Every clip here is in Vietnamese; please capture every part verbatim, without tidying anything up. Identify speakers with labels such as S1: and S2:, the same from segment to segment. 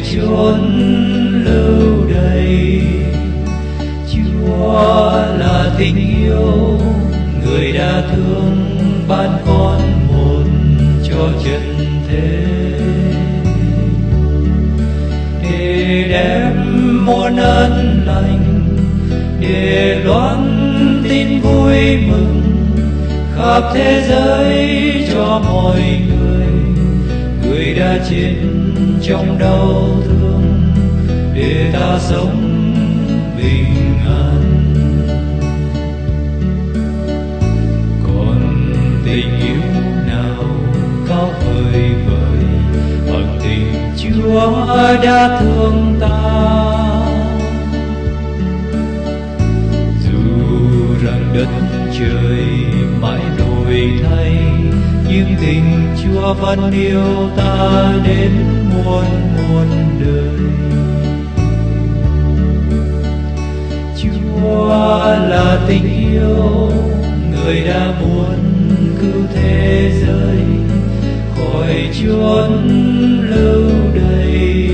S1: chốn lưu đày. Chúa là tình yêu, người đã thương ban con một cho trần thế, để đem muôn ơn lành, để loan tin vui mừng khắp thế giới cho mọi người. Người đã chết trong đau thương để ta sống bình an. Còn tình yêu nào cao vời vời bằng tình Chúa đã thương ta. Dù rằng đất trời mãi đổi thay, nhưng tình Chúa vẫn yêu ta đến muôn muôn đời. Chúa là tình yêu, người đã muốn cứu thế giới khỏi chốn lưu đày.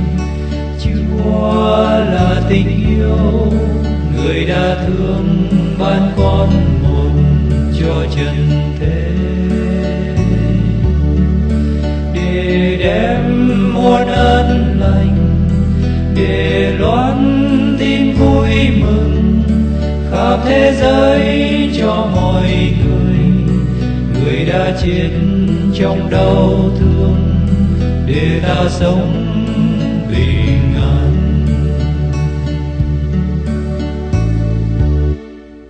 S1: Chúa là tình yêu, người đã thương ban con một cho trần thế, để đem muôn ơn lành, để loan tin vui mừng khắp thế giới cho mọi người. Người đã chết trong đau thương để ta sống